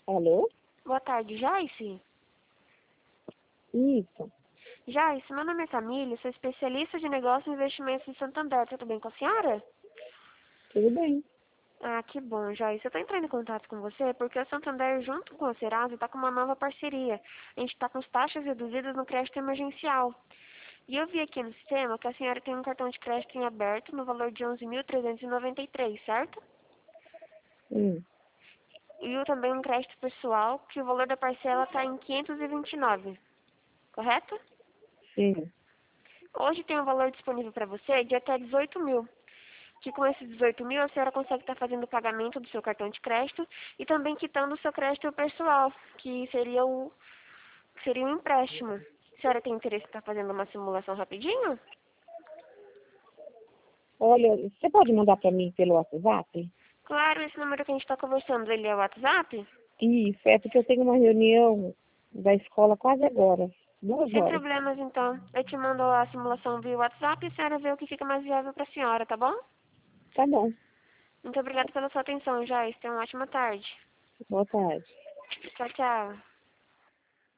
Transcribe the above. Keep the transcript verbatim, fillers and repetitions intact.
Alô? Boa tarde, Joyce. Isso. Joyce, meu nome é Camille, sou especialista de negócios e investimentos em Santander. Tudo bem com a senhora? Tudo bem. Ah, que bom, Joyce. Eu estou entrando em contato com você porque o Santander, junto com a Serasa, está com uma nova parceria. A gente está com as taxas reduzidas no crédito emergencial. E eu vi aqui no sistema que a senhora tem um cartão de crédito em aberto no valor de onze mil trezentos e noventa e três, certo? Hum, E eu também um crédito pessoal, que o valor da parcela está em quinhentos e vinte e nove, correto? sim. Hoje tem um valor disponível para você de até dezoito mil. Que com esses dezoito mil a senhora consegue estar fazendo o pagamento do seu cartão de crédito e também quitando o seu crédito pessoal, que seria o seria um empréstimo. A senhora tem interesse em estar fazendo uma simulação rapidinho? Olha, você pode mandar para mim pelo WhatsApp? Claro, esse número que a gente está conversando, ele é o WhatsApp? Isso, é porque eu tenho uma reunião da escola quase agora. Duas Sem horas. problemas, então. Eu te mando a simulação via WhatsApp e a senhora vê o que fica mais viável para a senhora, tá bom? Tá bom. Muito obrigada pela sua atenção, Joyce. Tenha uma ótima tarde. Boa tarde. Tchau, tchau.